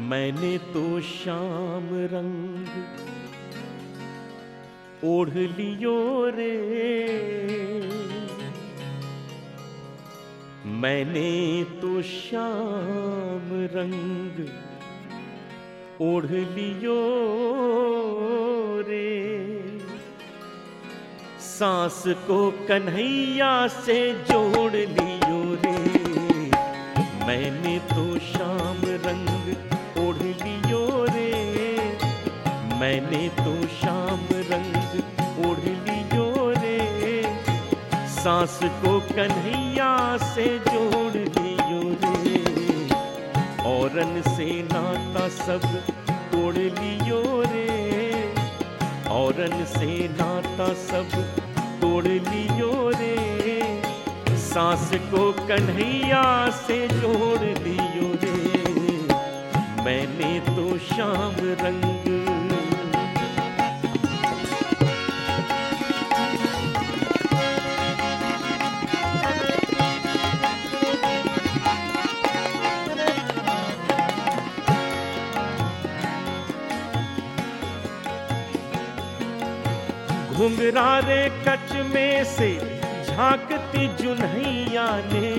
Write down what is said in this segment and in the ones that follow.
मैंने तो श्याम रंग ओढ़ लियो रे, मैंने तो श्याम रंग ओढ़ लियो रे। सांस को कन्हैया से जोड़ लियो रे, मैंने तो श्याम रंग ओढ़ लियो रे, मैंने तो श्याम रंग ओढ़ लियो रे। सांस को कन्हैया से जोड़ लियो रे, औरन से नाता सब तोड़ लियो रे, औरन से नाता सब तोड़ लियो रे। सांस को कन्हैया से जोड़ लियो रे, मैंने तो श्याम रंग। घुंघरारे कच में से झांकती जुन्हैया ने,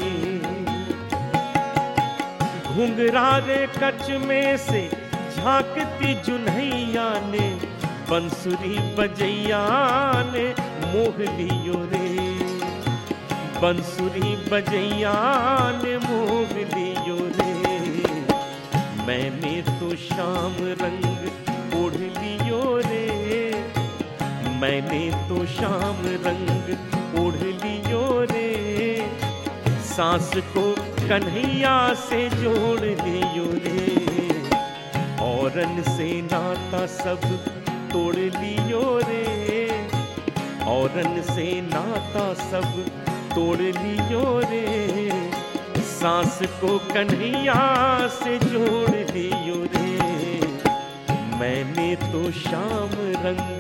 घुंघरारे कच में से झांकती जुन्हैया ने, बंसुरी बजैया ने मोह लियो रे, बंसुरी बजैया ने मोह लियो रे। मैंने तो श्याम रंग ओढ़ लियो रे, मैंने तो श्याम रंग ओढ़ लियो रे। सांस को कन्हैया से जोड़ लियो रे, औरन से नाता सब तोड़ लियो रे, औरन से नाता सब तोड़ लियो रे। सांस को कन्हैया से जोड़ लियो रे, मैंने तो श्याम रंग।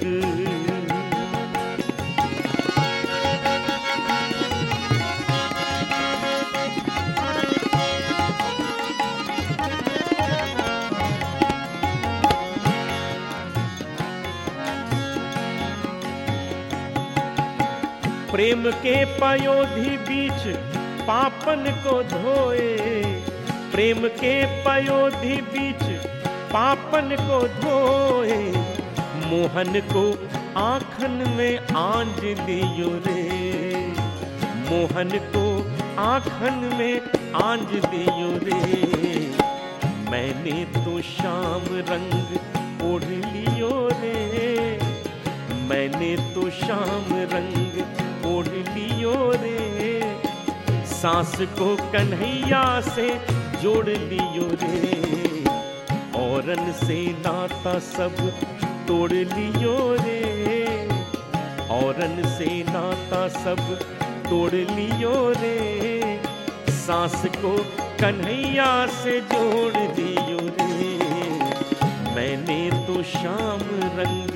प्रेम के पयोधी बीच पापन को धोए, प्रेम के पयोधी बीच पापन को धोए। मोहन को आँखन में आंज लियो रे, मोहन को आँखन में आंज लियो रे। मैंने तो श्याम रंग ओढ़ लियो रे, मैंने तो श्याम रंग ओढ़ लियो रे। सांस को कन्हैया से जोड़ लियो रे, औरन से नाता सब तोड़ लियो रे, औरन से नाता सब तोड़ लियो रे। सांस को कन्हैया से जोड़ लियो रे, मैंने तो श्याम रंग।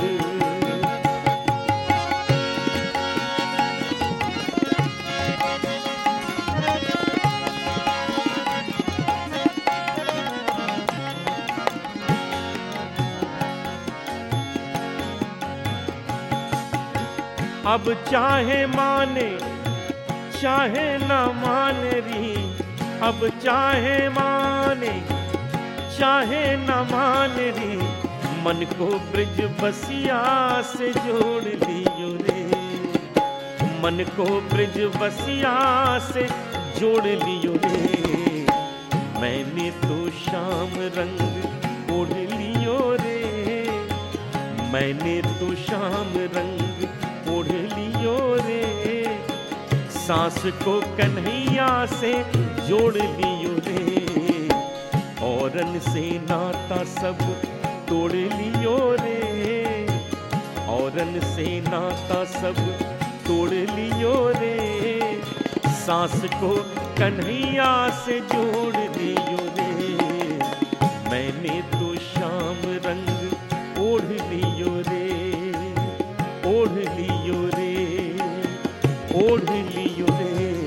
अब चाहे माने चाहे न माने री, अब चाहे माने चाहे न माने री। मन को ब्रिज बसिया से जोड़ लियो रे, मन को ब्रिज बसिया से जोड़ लियो रे। मैंने तो श्याम रंग ओढ़ लियो रे, मैंने तो श्याम रंग ओढ़ लियो रे। सांस को कन्हैया से जोड़ लियो रे, औरन से नाता सब तोड़ लियो रे, औरन से नाता सब तोड़ लियो रे। सांस को कन्हैया से जोड़ लियो रे, मैंने तो श्याम रंग ओढ़ लियो रे, ओढ़ लियो रे, ओढ़ लियो रे।